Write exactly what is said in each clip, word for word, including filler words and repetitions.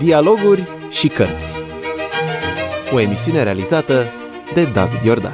Dialoguri și cărți. O emisiune realizată de David Iordan.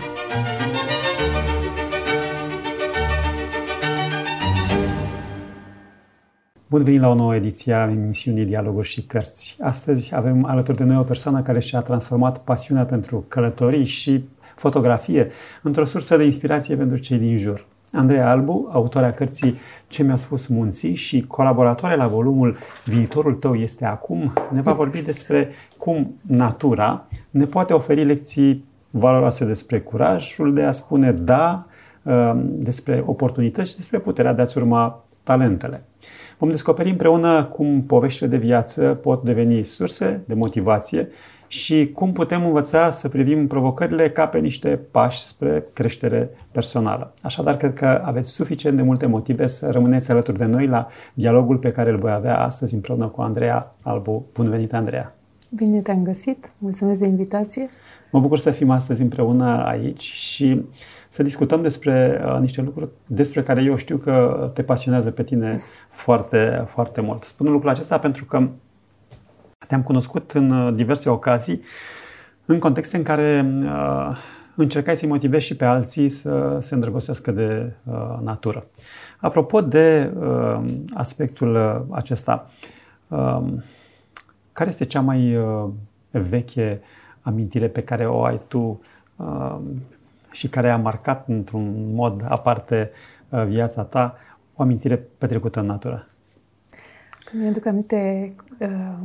Bun venit la o nouă ediție a emisiunii Dialoguri și cărți. Astăzi avem alături de noi o persoană care și-a transformat pasiunea pentru călătorii și fotografie într-o sursă de inspirație pentru cei din jur. Andreea Albu, autoarea cărții Ce mi-a spus munții și colaboratoare la volumul Viitorul tău este acum, ne va vorbi despre cum natura ne poate oferi lecții valoroase despre curajul de a spune da, despre oportunități și despre puterea de a-ți urma talentele. Vom descoperi împreună cum poveștile de viață pot deveni surse de motivație și cum putem învăța să privim provocările ca pe niște pași spre creștere personală. Așadar, cred că aveți suficient de multe motive să rămâneți alături de noi la dialogul pe care îl voi avea astăzi împreună cu Andreea Albu. Bun venit, Andreea! Bine te-am găsit! Mulțumesc de invitație! Mă bucur să fim astăzi împreună aici și să discutăm despre uh, niște lucruri despre care eu știu că te pasionează pe tine foarte, foarte mult. Spun lucrul acesta pentru că te-am cunoscut în diverse ocazii, în contexte în care uh, încercai să-i motivezi și pe alții să se îndrăgostească de uh, natură. Apropo de uh, aspectul acesta, uh, care este cea mai uh, veche amintire pe care o ai tu uh, și care a marcat într-un mod aparte uh, viața ta, o amintire petrecută în natură? Mi-aduc aminte uh,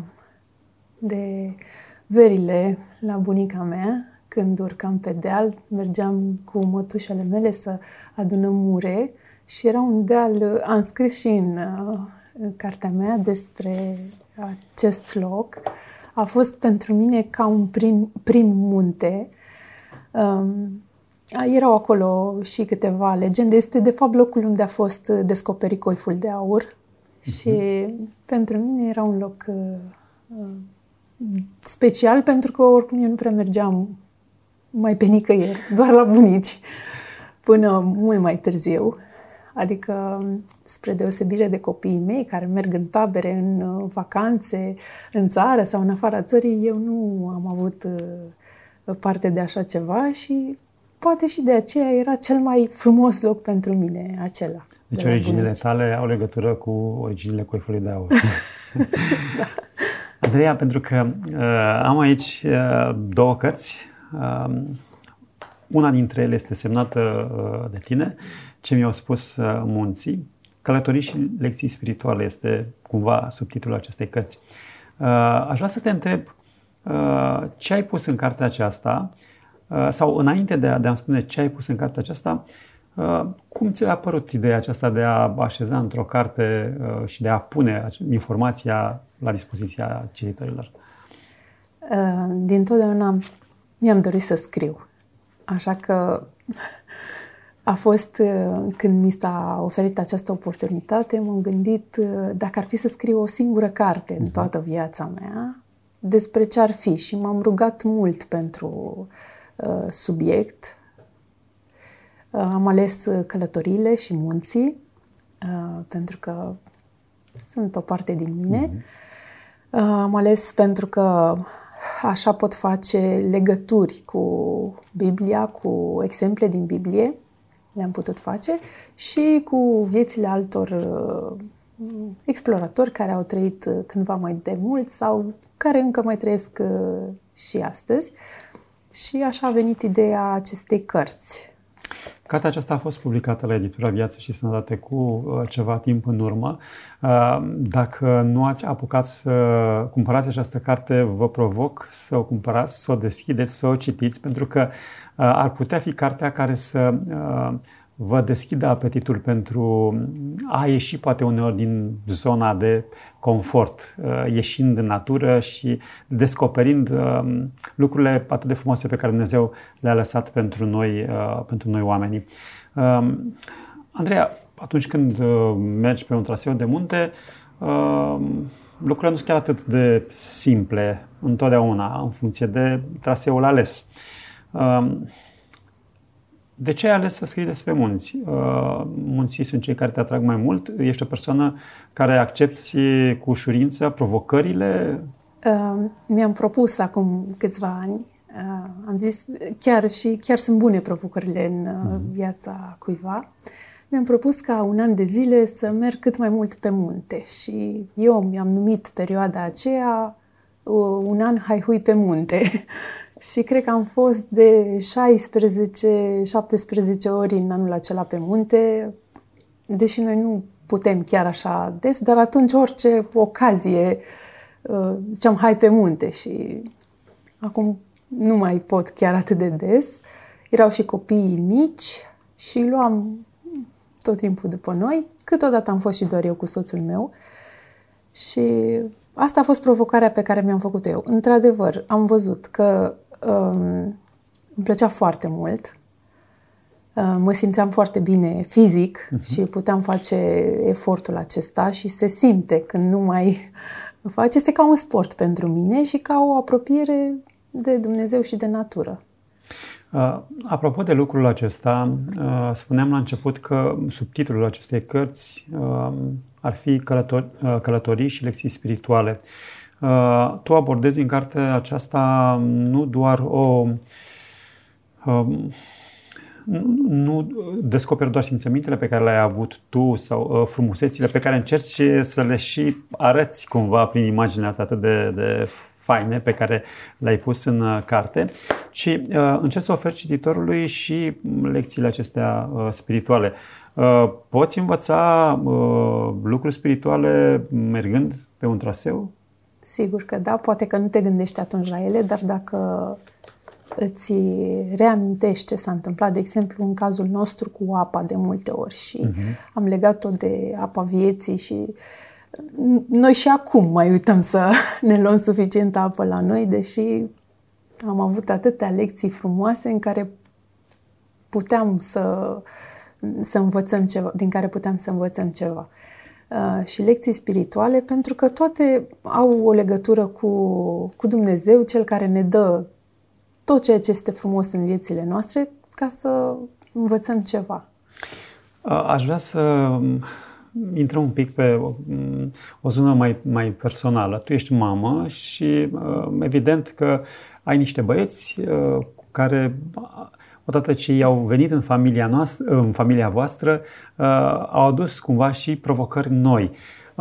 de verile la bunica mea, când urcam pe deal, mergeam cu mătușele mele să adunăm mure și era un deal, am scris și în, uh, în cartea mea despre acest loc. A fost pentru mine ca un prim, prim munte. Um, erau acolo și câteva legende. Este de fapt locul unde a fost descoperit coiful de aur. Uh-huh. Și pentru mine era un loc uh, special, pentru că oricum eu nu prea mergeam mai pe nicăieri, doar la bunici, până mult mai târziu. Adică, spre deosebire de copiii mei care merg în tabere, în vacanțe, în țară sau în afara țării, eu nu am avut parte de așa ceva și poate și de aceea era cel mai frumos loc pentru mine acela. Deci de originile bunici tale au legătură cu originile coifului de aur. Da. Andreea, pentru că uh, am aici uh, două cărți. Uh, una dintre ele este semnată uh, de tine, Ce mi-au spus uh, munții. Călătorii și lecții spirituale este cumva subtitlul acestei cărți. Uh, aș vrea să te întreb uh, ce ai pus în cartea aceasta, uh, sau înainte de a, de a-mi spune ce ai pus în cartea aceasta, uh, cum ți-a apărut ideea aceasta de a așeza într-o carte uh, și de a pune informația la dispoziția cititorilor? Uh, dintotdeauna mi-am dorit să scriu. Așa că a fost, când mi s-a oferit această oportunitate, m-am gândit dacă ar fi să scriu o singură carte în toată viața mea, despre ce ar fi. Și m-am rugat mult pentru uh, subiect. Uh, am ales călătoriile și munții, uh, pentru că sunt o parte din mine. Mm-hmm. Uh, am ales pentru că așa pot face legături cu Biblia, cu exemple din Biblie, le-am putut face, și cu viețile altor uh, exploratori care au trăit cândva mai de mult sau care încă mai trăiesc uh, și astăzi. Și așa a venit ideea acestei cărți. Cartea aceasta a fost publicată la editura Viață și Sănătate cu uh, ceva timp în urmă. Uh, dacă nu ați apucat să cumpărați această carte, vă provoc să o cumpărați, să o deschideți, să o citiți, pentru că uh, ar putea fi cartea care să uh, vă deschidă apetitul pentru a ieși poate uneori din zona de confort, ieșind în natură și descoperind lucrurile atât de frumoase pe care Dumnezeu le-a lăsat pentru noi, pentru noi oamenii. Andreea, atunci când mergi pe un traseu de munte, lucrurile nu sunt chiar atât de simple întotdeauna, în funcție de traseul ales. De ce ai ales să scrii despre munți? Munții sunt cei care te atrag mai mult? Ești o persoană care accepți cu ușurință provocările Uh, mi-am propus acum câțiva ani, uh, am zis, chiar și chiar sunt bune provocările în uh, viața cuiva, mi-am propus ca un an de zile să merg cât mai mult pe munte și eu mi-am numit perioada aceea uh, un an haihui pe munte. Și cred că am fost de șaisprezece șaptesprezece ori în anul acela pe munte, deși noi nu putem chiar așa des, dar atunci orice ocazie ziceam hai pe munte și acum nu mai pot chiar atât de des. Erau și copiii mici și luam tot timpul după noi. Câteodată am fost și doar eu cu soțul meu și asta a fost provocarea pe care mi-am făcut-o eu. Într-adevăr, am văzut că um, îmi plăcea foarte mult. Uh, mă simțeam foarte bine fizic uh-huh. și puteam face efortul acesta și se simte când nu mai faci. Este ca un sport pentru mine și ca o apropiere de Dumnezeu și de natură. Uh, apropo de lucrul acesta, uh, spuneam la început că subtitlul acestei cărți uh, ar fi călători, uh, Călătorii și lecții spirituale. Uh, tu abordezi în cartea aceasta nu doar o... Uh, nu, nu descoperi doar simțămintele pe care le-ai avut tu sau uh, frumusețile pe care încerci să le și arăți cumva prin imaginea asta atât de, de faine pe care le-ai pus în uh, carte, ci uh, încerci să oferi cititorului și lecțiile acestea uh, spirituale. Uh, poți învăța uh, lucruri spirituale mergând pe un traseu? Sigur că da, poate că nu te gândești atunci la ele, dar dacă îți reamintești ce s-a întâmplat, de exemplu, în cazul nostru cu apa de multe ori și uh-huh. am legat-o de apa vieții și noi și acum mai uităm să ne luăm suficientă apă la noi, deși am avut atâtea lecții frumoase în care puteam să, să învățăm ceva, din care puteam să învățăm ceva. Uh, și lecții spirituale, pentru că toate au o legătură cu, cu Dumnezeu, Cel care ne dă tot ceea ce este frumos în viețile noastre, ca să învățăm ceva. Aș vrea să intrăm un pic pe o, o zonă mai, mai personală. Tu ești mamă și evident că ai niște băieți cu care, odată ce i-au venit în familia noastră, în familia voastră, au adus cumva și provocări noi.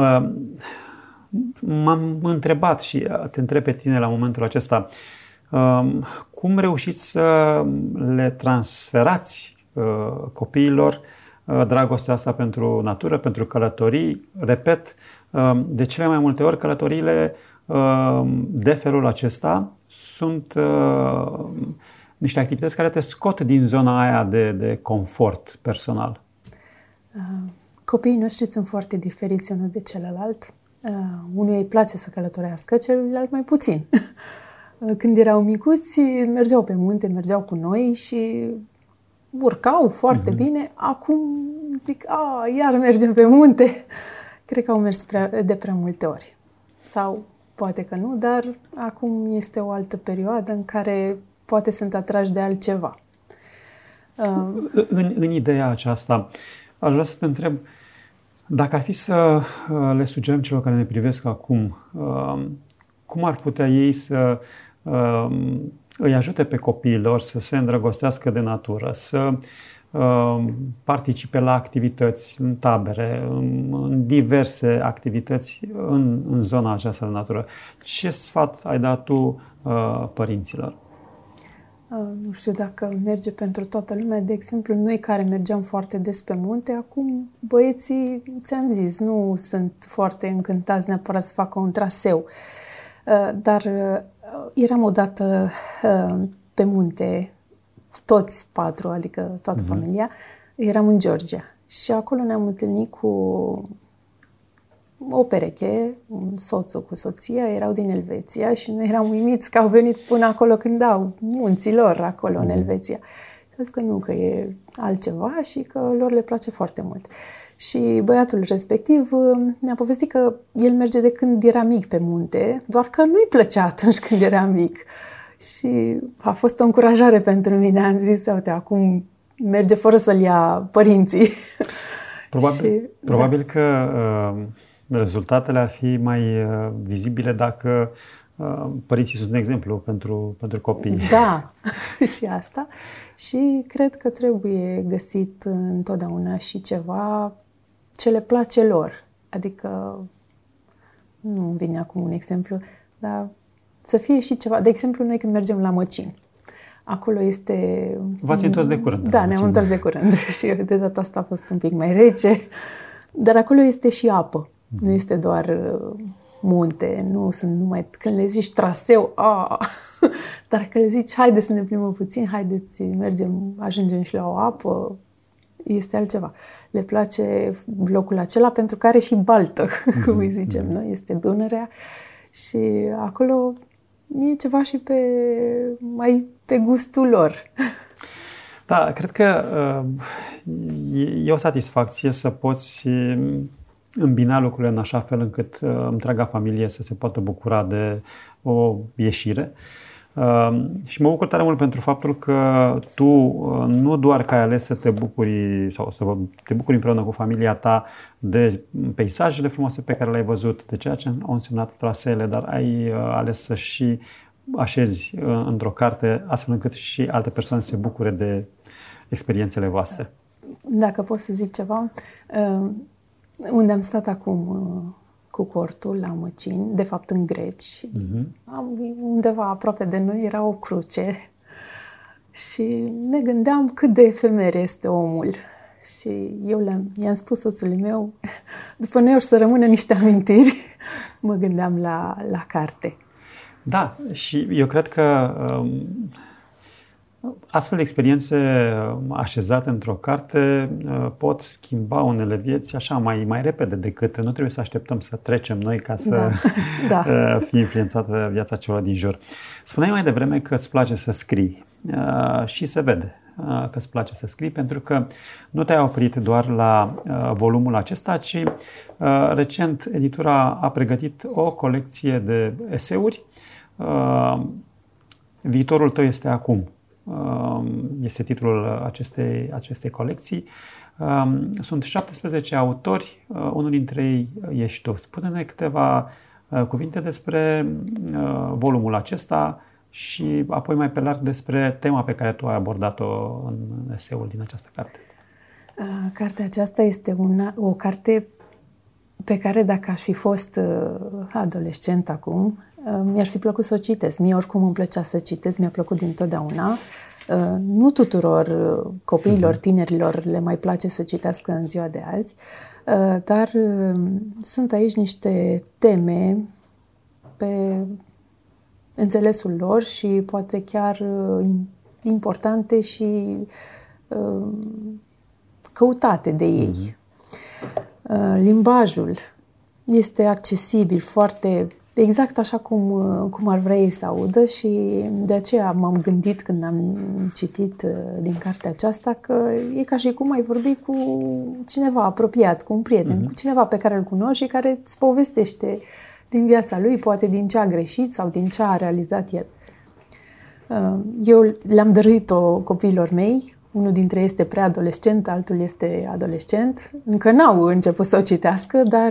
M-am întrebat și te întreb pe tine la momentul acesta, cum reușiți să le transferați copiilor dragostea asta pentru natură, pentru călătorii? Repet, de cele mai multe ori călătoriile de felul acesta sunt niște activități care te scot din zona aia de, de confort personal. Copiii noștri sunt foarte diferiți unul de celălalt. Unuia îi place să călătorească, celuilalt mai puțin. Când erau micuți, mergeau pe munte, mergeau cu noi și urcau foarte uh-huh. bine. Acum zic, a, iar mergem pe munte. Cred că au mers prea, de prea multe ori. Sau poate că nu, dar acum este o altă perioadă în care poate sunt atrași de altceva. În, în ideea aceasta, aș vrea să te întreb, dacă ar fi să le sugerăm celor care ne privesc acum, cum ar putea ei să îi ajute pe copiii lor să se îndrăgostească de natură, să participe la activități în tabere, în diverse activități în, în zona aceasta de natură. Ce sfat ai dat tu părinților? Nu știu dacă merge pentru toată lumea. De exemplu, noi care mergeam foarte des pe munte, acum băieții, ți-am zis, nu sunt foarte încântați neapărat să facă un traseu. Dar eram odată pe munte, toți patru, adică toată uh-huh. familia, eram în Georgia și acolo ne-am întâlnit cu o pereche, soțul cu soția, erau din Elveția și noi eram uimiți că au venit până acolo când au munților acolo uh-huh. în Elveția. Zis că nu, că e altceva și că lor le place foarte mult. Și băiatul respectiv ne-a povestit că el merge de când era mic pe munte, doar că nu-i plăcea atunci când era mic. Și a fost o încurajare pentru mine. Am zis, uite, acum merge fără să-l ia părinții. Probabil, și, probabil da. că uh, rezultatele ar fi mai uh, vizibile dacă părinții sunt un exemplu pentru, pentru copii. Da, și asta. Și cred că trebuie găsit întotdeauna și ceva ce le place lor. Adică, nu îmi vine acum un exemplu, dar să fie și ceva. De exemplu, noi când mergem la Măcin, acolo este... V-ați întors de curând. Da, ne-am întors de curând și de data asta a fost un pic mai rece. Dar acolo este și apă. Mm-hmm. Nu este doar munte, nu sunt numai... Când le zici traseu, a, dar când le zici haide să ne plimbăm puțin, haideți, mergem, ajungem și la o apă, este altceva. Le place locul acela pentru că are și baltă, mm-hmm. cum îi zicem mm-hmm. noi, este Dunărea și acolo e ceva și pe mai pe gustul lor. Da, cred că uh, e o satisfacție să poți îmbina lucrurile în așa fel încât uh, întreaga familie să se poată bucura de o ieșire. Uh, și mă bucur tare mult pentru faptul că tu uh, nu doar că ai ales să te bucuri sau să te bucuri împreună cu familia ta de peisajele frumoase pe care le-ai văzut, de ceea ce au însemnat traseele, dar ai uh, ales să și așezi uh, într-o carte astfel încât și alte persoane se bucure de experiențele voastre. Dacă pot să zic ceva, uh, unde am stat acum uh, cu cortul la Măcin, de fapt în Greci, uh-huh. am, undeva aproape de noi era o cruce și ne gândeam cât de efemer este omul. Și eu le-am, i-am spus soțului meu, după noi o să rămână niște amintiri, mă gândeam la, la carte. Da, și eu cred că um, astfel de experiențe așezate într-o carte uh, pot schimba unele vieți așa mai, mai repede decât nu trebuie să așteptăm să trecem noi ca să da. Da. uh, fie influențată viața celor din jur. Spuneai mai devreme că îți place să scrii uh, și se vede uh, că îți place să scrii pentru că nu te-ai oprit doar la uh, volumul acesta, ci uh, recent editura a pregătit o colecție de eseuri. Uh, viitorul tău este acum. Este titlul acestei, acestei colecții. Sunt șaptesprezece autori, unul dintre ei ești tu. Spune-ne câteva cuvinte despre volumul acesta și apoi mai pe larg despre tema pe care tu ai abordat-o în eseul din această carte. Cartea aceasta este una, o carte pe care dacă aș fi fost adolescent acum, mi-ar fi plăcut să o citesc. Mie oricum îmi plăcea să citesc, mi-a plăcut dintotdeauna. Nu tuturor copiilor, tinerilor le mai place să citească în ziua de azi, dar sunt aici niște teme pe înțelesul lor și poate chiar importante și căutate de ei. Limbajul este accesibil, foarte exact așa cum, cum ar vrea ei să audă și de aceea m-am gândit când am citit din cartea aceasta că e ca și cum ai vorbi cu cineva apropiat, cu un prieten, uh-huh. cu cineva pe care îl cunoști și care îți povestește din viața lui, poate din ce a greșit sau din ce a realizat el. Eu le-am dăruit-o copiilor mei. Unul dintre ei este preadolescent, altul este adolescent. Încă n-au început să o citească, dar,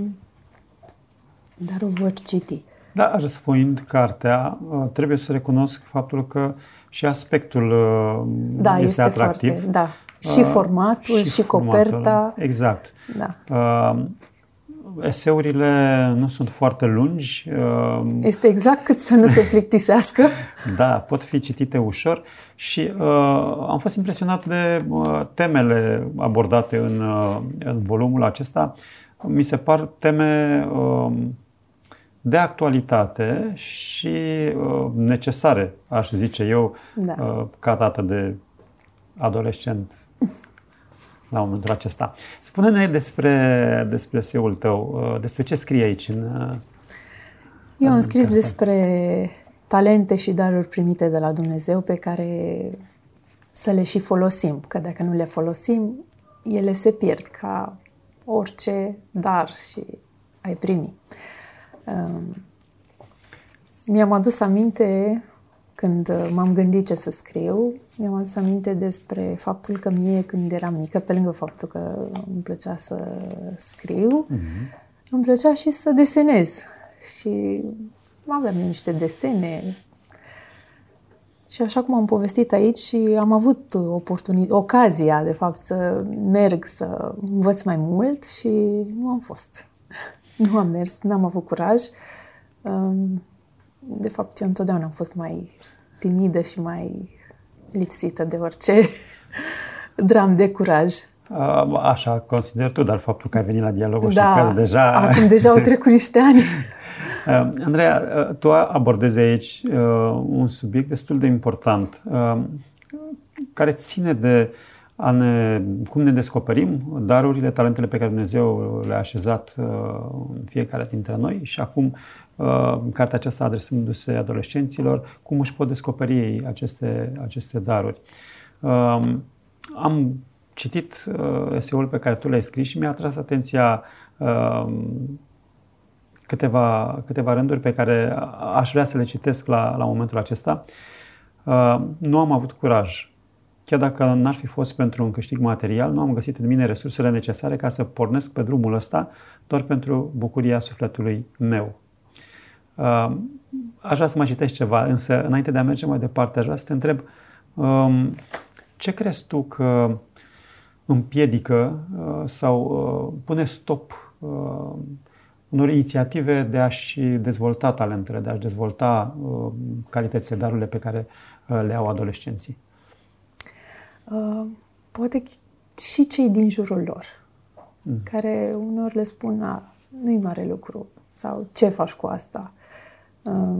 dar o vor citi. Da, răsfoind cartea, trebuie să recunosc faptul că și aspectul da, este, este atractiv. Foarte, da. Și formatul, și, și coperta. Exact. Da. Uh, Eseurile nu sunt foarte lungi. Este exact cât să nu se plictisească. Da, pot fi citite ușor și uh, am fost impresionat de uh, temele abordate în, uh, în volumul acesta. Mi se par teme uh, de actualitate și uh, necesare, aș zice eu, da. uh, ca tată de adolescent la momentul acesta. Spune-ne despre, despre eseul tău, despre ce scrii aici. În, Eu am scris carte. Despre talente și daruri primite de la Dumnezeu pe care să le și folosim, că dacă nu le folosim, ele se pierd ca orice dar și ai primi. Mi-am adus aminte, când m-am gândit ce să scriu, mi-am adus aminte despre faptul că mie, când eram mică, pe lângă faptul că îmi plăcea să scriu, mm-hmm. îmi plăcea și să desenez. Și aveam niște desene. Și așa cum am povestit aici, am avut oportuni- ocazia, de fapt, să merg, să învăț mai mult și nu am fost. Nu am mers, n-am avut curaj. De fapt, eu întotdeauna am fost mai timidă și mai lipsită de orice dram de curaj. Așa consider tu, dar faptul că ai venit la Dialogul Da, și Cărți deja... acum deja au trecut niște ani. Andreea, tu abordezi aici un subiect destul de important, care ține de a ne, cum ne descoperim darurile, talentele pe care Dumnezeu le-a așezat în fiecare dintre noi și acum cartea aceasta adresându-se adolescenților, cum își pot descoperi ei aceste, aceste daruri. Am citit eseul pe care tu l-ai scris și mi-a atras atenția câteva, câteva rânduri pe care aș vrea să le citesc la, la momentul acesta. Nu am avut curaj. Chiar dacă n-ar fi fost pentru un câștig material, nu am găsit în mine resursele necesare ca să pornesc pe drumul ăsta doar pentru bucuria sufletului meu. Aș vrea să mai citești ceva, însă înainte de a merge mai departe, aș vrea să te întreb ce crezi tu că împiedică sau pune stop unor inițiative de a-și dezvolta talentele, de a-și dezvolta calitățile, darurile pe care le au adolescenții? Uh, poate și cei din jurul lor, mm. care uneori le spun, a, nu-i mare lucru, sau ce faci cu asta? Uh,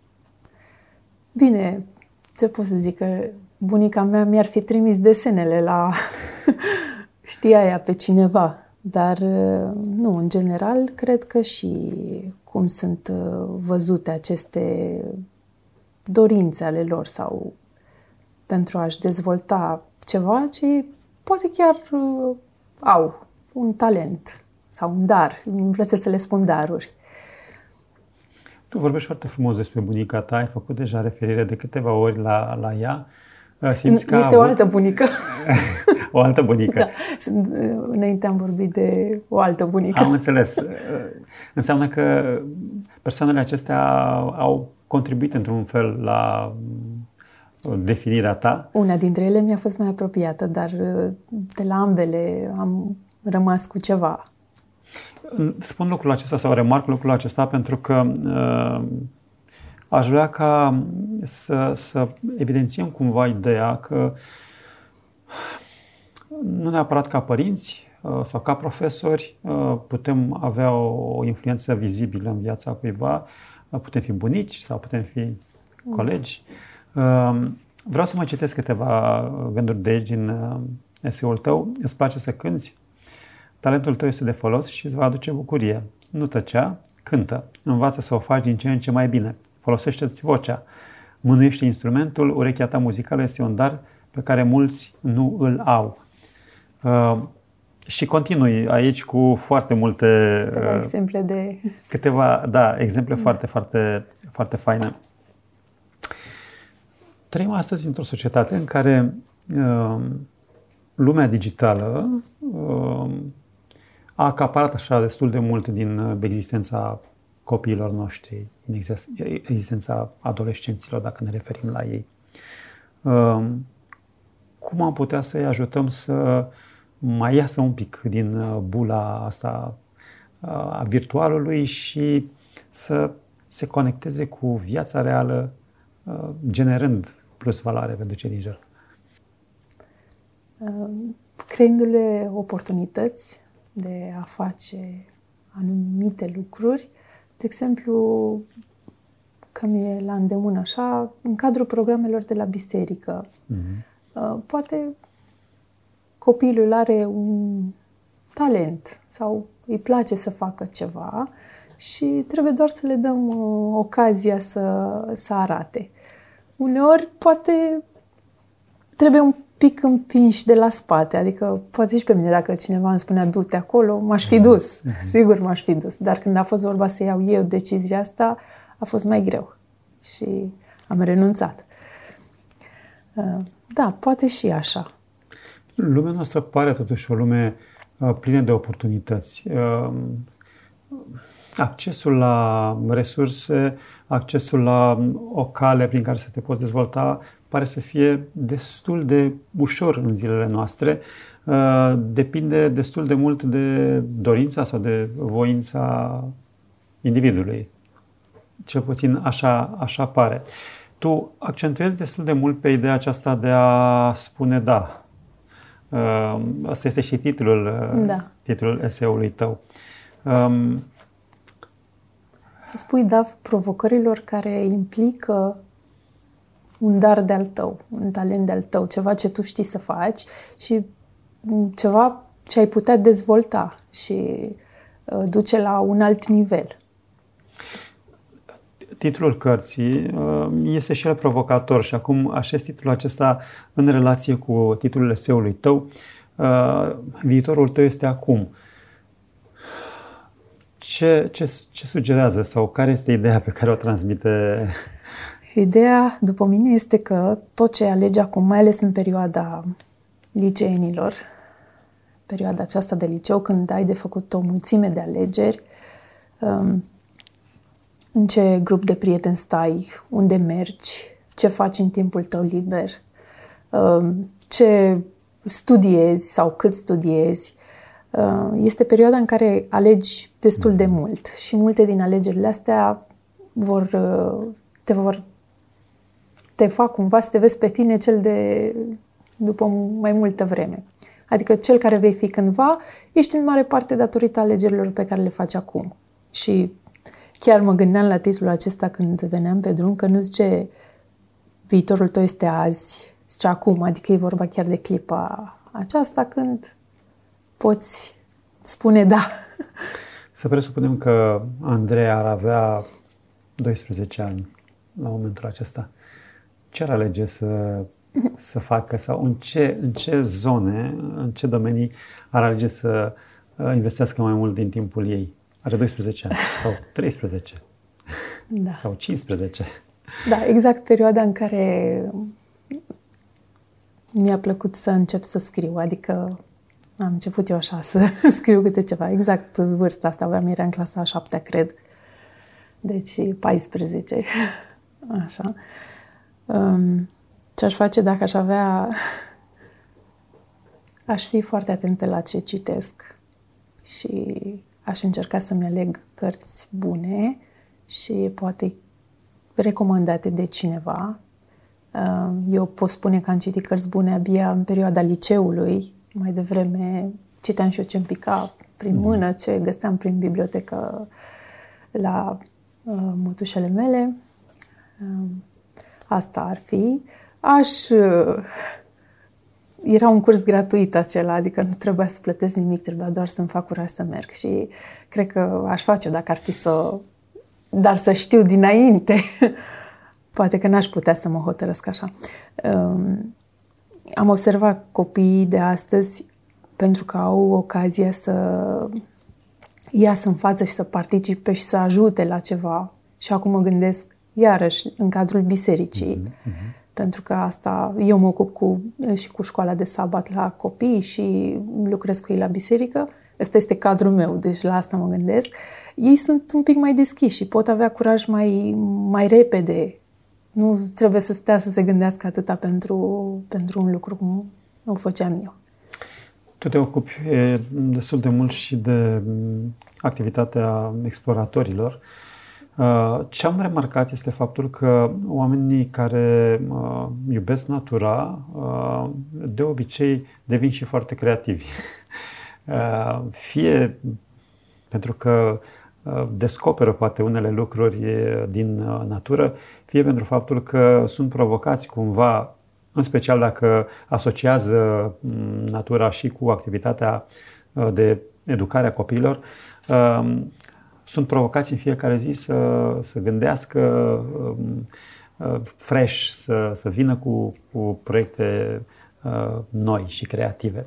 bine, ce pot să zic, că bunica mea mi-ar fi trimis desenele la știa ea pe cineva, dar nu, în general, cred că și cum sunt văzute aceste dorințe ale lor sau pentru a-și dezvolta ceva ce poate chiar uh, au un talent sau un dar. Îmi place să le spun daruri. Tu vorbești foarte frumos despre bunica ta, ai făcut deja referire de câteva ori la, la ea. Simți că este o altă bunică. O altă bunică. Da. Înainte am vorbit de o altă bunică. Am înțeles. Înseamnă că persoanele acestea au contribuit într-un fel la definirea ta? Una dintre ele mi-a fost mai apropiată, dar de la ambele am rămas cu ceva. Spun lucrul acesta sau remarc lucrul acesta pentru că uh, aș vrea ca să, să evidențiem cumva ideea că nu neapărat ca părinți uh, sau ca profesori uh, putem avea o, o influență vizibilă în viața cuiva, uh, putem fi bunici sau putem fi colegi. Vreau să mai citesc câteva gânduri de aici din eseul tău. Îți place să cânți? Talentul tău este de folos și îți va aduce bucurie. Nu tăcea, cântă. Învață să o faci din ce în ce mai bine. Folosește-ți vocea. Mânuiește instrumentul. Urechea ta muzicală este un dar pe care mulți nu îl au. Uh, și continui aici cu foarte multe... Câteva uh, exemple de... Câteva, da, exemple mm. foarte, foarte, foarte faine. Trăim astăzi într-o societate în care uh, lumea digitală uh, a acaparat așa destul de mult din existența copiilor noștri, din existența adolescenților, dacă ne referim la ei. Uh, cum am putea să-i ajutăm să mai iasă un pic din bula asta a virtualului și să se conecteze cu viața reală, generând plus valoare pentru cei din jur? Creându-le oportunități de a face anumite lucruri. De exemplu, că mi-e la îndemână așa, în cadrul programelor de la biserică. Mm-hmm. Poate copilul are un talent sau îi place să facă ceva și trebuie doar să le dăm ocazia să, să arate. Uneori, poate trebuie un pic împinși de la spate, adică poate și pe mine dacă cineva îmi spunea du-te acolo, m-aș fi dus, mm-hmm. sigur m-aș fi dus, dar când a fost vorba să iau eu decizia asta, a fost mai greu și am renunțat. Da, poate și așa. Lumea noastră pare totuși o lume plină de oportunități. accesul la resurse, accesul la o cale prin care să te poți dezvolta pare să fie destul de ușor în zilele noastre. Depinde destul de mult de dorința sau de voința individului. Cel puțin așa, așa pare. Tu accentuezi destul de mult pe ideea aceasta de a spune da. Asta este și titlul, da. titlul eseului tău. Să spui da provocărilor care implică un dar de-al tău, un talent de-al tău, ceva ce tu știi să faci și ceva ce ai putea dezvolta și uh, duce la un alt nivel. Titlul cărții uh, este și el provocator și acum așez titlul acesta în relație cu titlul eseului tău. Uh, viitorul tău este acum. Ce, ce, ce sugerează sau care este ideea pe care o transmite? Ideea, după mine, este că tot ce alegi acum, mai ales în perioada liceenilor, perioada aceasta de liceu, când ai de făcut o mulțime de alegeri, în ce grup de prieteni stai, unde mergi, ce faci în timpul tău liber, ce studiezi sau cât studiezi, este perioada în care alegi destul de mult și multe din alegerile astea vor, te vor te fac cumva să te vezi pe tine cel de după mai multă vreme. Adică cel care vei fi cândva, ești în mare parte datorită alegerilor pe care le faci acum. Și chiar mă gândeam la titlul acesta când veneam pe drum, că nu zice viitorul tău este azi, zice acum, adică e vorba chiar de clipa aceasta când poți spune da. Să presupunem că Andrei ar avea doisprezece ani la momentul acesta. Ce ar alege să, să facă sau în ce, în ce zone, în ce domenii ar alege să investească mai mult din timpul ei? Are doisprezece ani sau treisprezece da. sau cincisprezece. Da, exact perioada în care mi-a plăcut să încep să scriu, adică am început eu așa să scriu câte ceva, exact vârsta asta, aveam, era în clasa a șaptea, cred, deci paisprezece, așa. Um, ce aș face dacă aș avea, aș fi foarte atentă la ce citesc și aș încerca să-mi aleg cărți bune și poate recomandate de cineva. Eu pot spune că am citit cărți bune abia în perioada liceului. Mai devreme citeam și eu ce-mi pica prin mână, ce găseam prin bibliotecă la uh, mătușele mele. Uh, asta ar fi. Aș... Uh, era un curs gratuit acela, adică nu trebuia să plătesc nimic, trebuia doar să-mi fac curaj să merg și cred că aș face-o dacă ar fi să... Dar să știu dinainte. Poate că n-aș putea să mă hotărăsc așa. Um, am observat copiii de astăzi, pentru că au ocazia să iasă în față și să participe și să ajute la ceva. Și acum mă gândesc, iarăși, în cadrul bisericii, mm-hmm. pentru că asta, eu mă ocup cu, și cu școala de sabat la copii și lucrez cu ei la biserică. Ăsta este cadrul meu, deci la asta mă gândesc. Ei sunt un pic mai deschiși și pot avea curaj mai, mai repede. Nu trebuie să stea să se gândească atâta pentru, pentru un lucru cum o făceam eu. Tu te ocupi destul de mult și de activitatea exploratorilor. Ce am remarcat este faptul că oamenii care iubesc natura, de obicei, devin și foarte creativi. Fie pentru că descoperă poate unele lucruri din natură, fie pentru faptul că sunt provocați cumva, în special dacă asociază natura și cu activitatea de educare a copiilor, sunt provocați în fiecare zi să, să gândească fresh, să, să vină cu, cu proiecte noi și creative.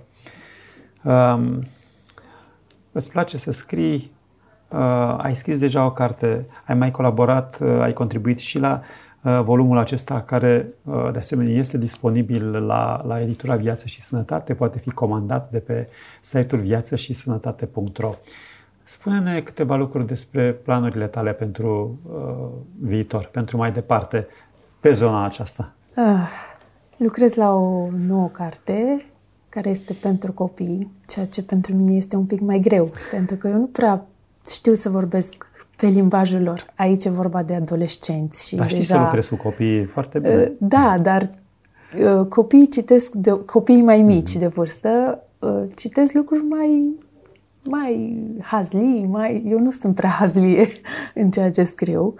Îți place să scrii? Uh, ai scris deja o carte, ai mai colaborat, uh, ai contribuit și la uh, volumul acesta care, uh, de asemenea, este disponibil la, la editura Viață și Sănătate, poate fi comandat de pe site-ul viață și sănătate punct ro. Spune-ne câteva lucruri despre planurile tale pentru uh, viitor, pentru mai departe, pe zona aceasta. Uh, lucrez la o nouă carte care este pentru copii, ceea ce pentru mine este un pic mai greu, pentru că eu nu prea știu să vorbesc pe limbajul lor. Aici e vorba de adolescenți. Și dar știi deja... să lucrezi cu copiii foarte bine. Uh, da, dar uh, copiii citesc, de, copiii mai mici mm-hmm. de vârstă, uh, citesc lucruri mai... mai hazlii, mai... eu nu sunt prea hazlie în ceea ce scriu,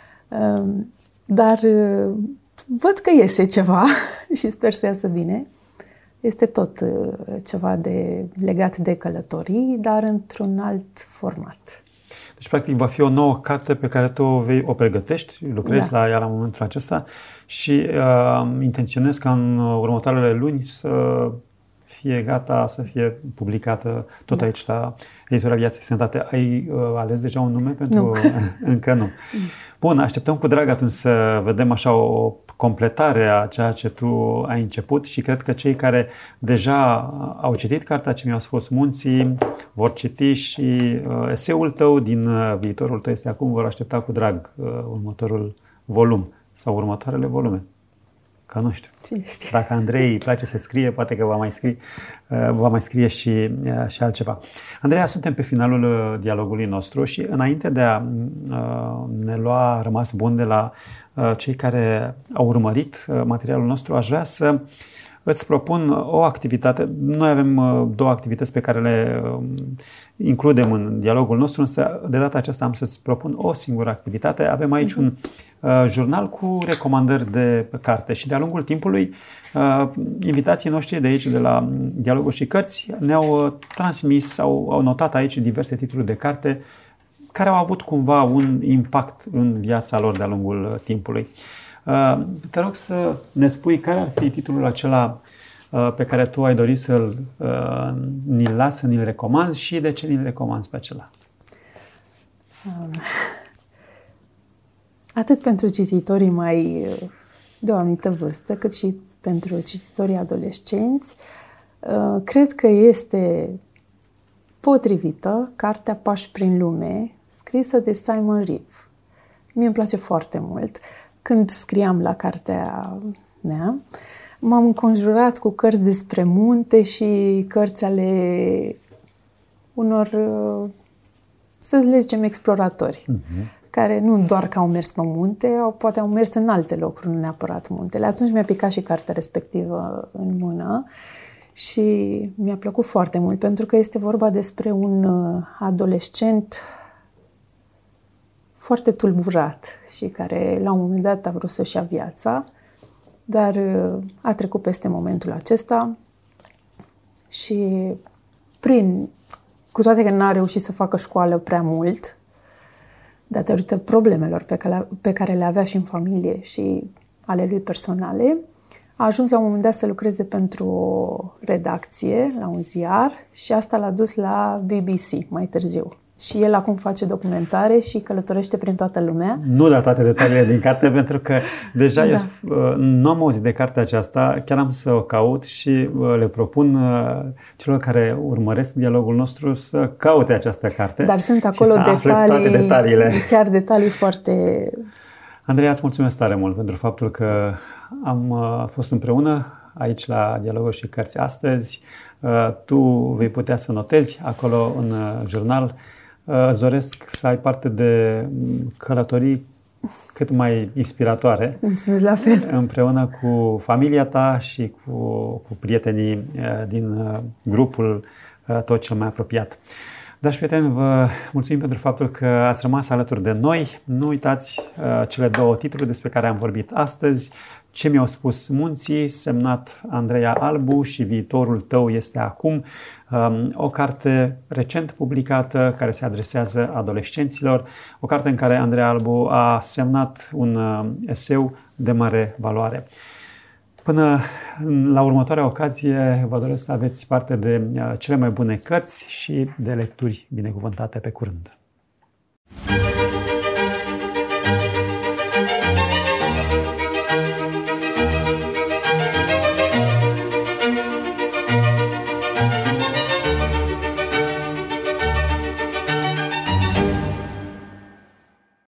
dar văd că iese ceva și sper să iasă bine. Este tot ceva de, legat de călătorii, dar într-un alt format. Deci, practic, va fi o nouă carte pe care tu vei, o pregătești, lucrezi da. la ea la momentul acesta și uh, intenționezi ca în următoarele luni să fie gata, să fie publicată tot da. aici la Editura Viață și Sănătate. Ai uh, ales deja un nume pentru... Nu. Încă nu. Bun, așteptăm cu drag atunci să vedem așa o completare a ceea ce tu ai început și cred că cei care deja au citit cartea Ce mi-au spus munții vor citi și uh, eseul tău din uh, Viitorul tău este acum, vor aștepta cu drag uh, următorul volum sau următoarele volume. Că nu știu. știu. Dacă Andrei îi place să scrie, poate că va mai scrie, va mai scrie și, și altceva. Andreea, suntem pe finalul dialogului nostru și înainte de a ne lua rămas bun de la cei care au urmărit materialul nostru, aș vrea să îți propun o activitate. Noi avem două activități pe care le includem în dialogul nostru, însă de data aceasta am să-ți propun o singură activitate. Avem aici uh-huh. un uh, jurnal cu recomandări de carte și de-a lungul timpului uh, invitații noștri de aici, de la Dialoguri și Cărți, ne-au uh, transmis sau au notat aici diverse titluri de carte care au avut cumva un impact în viața lor de-a lungul timpului. Uh, te rog să ne spui care ar fi titlul acela uh, pe care tu ai dorit să-l uh, ni-l las, să ni-l recomanzi și de ce ni-l recomanzi pe acela. Um, atât pentru cititorii mai de o anumită vârstă, cât și pentru cititorii adolescenți, uh, cred că este potrivită cartea Pași prin lume, scrisă de Simon Reeve. Mie îmi place foarte mult. Când scriam la cartea mea, m-am înconjurat cu cărți despre munte și cărți ale unor, să le zicem, exploratori, uh-huh. care nu doar că au mers pe munte, au, poate au mers în alte locuri, nu neapărat muntele. Atunci mi-a picat și cartea respectivă în mână și mi-a plăcut foarte mult, pentru că este vorba despre un adolescent foarte tulburat și care la un moment dat a vrut să-și ia viața, dar a trecut peste momentul acesta și prin, cu toate că n-a reușit să facă școală prea mult, datorită problemelor pe care, pe care le avea și în familie și ale lui personale, a ajuns la un moment dat să lucreze pentru o redacție, la un ziar, și asta l-a dus la B B C mai târziu. Și el acum face documentare și călătorește prin toată lumea. Nu da toate detaliile din carte, pentru că deja da. eu nu am auzit de cartea aceasta, chiar am să o caut și le propun celor care urmăresc dialogul nostru să caute această carte. Dar sunt acolo detalii, detaliile. chiar detalii foarte... Andreea, îți mulțumesc tare mult pentru faptul că am fost împreună aici la Dialoguri și Cărți astăzi. Tu vei putea să notezi acolo în jurnal. Îți doresc să ai parte de călătorii cât mai inspiratoare. Mulțumesc la fel. Împreună cu familia ta și cu, cu prietenii din grupul tot cel mai apropiat. Dragi prieteni, vă mulțumim pentru faptul că ați rămas alături de noi. Nu uitați cele două titluri despre care am vorbit astăzi. Ce mi-au spus munții, semnat Andreea Albu, și Viitorul tău este acum. O carte recent publicată care se adresează adolescenților. O carte în care Andreea Albu a semnat un eseu de mare valoare. Până la următoarea ocazie, vă doresc să aveți parte de cele mai bune cărți și de lecturi binecuvântate. Pe curând!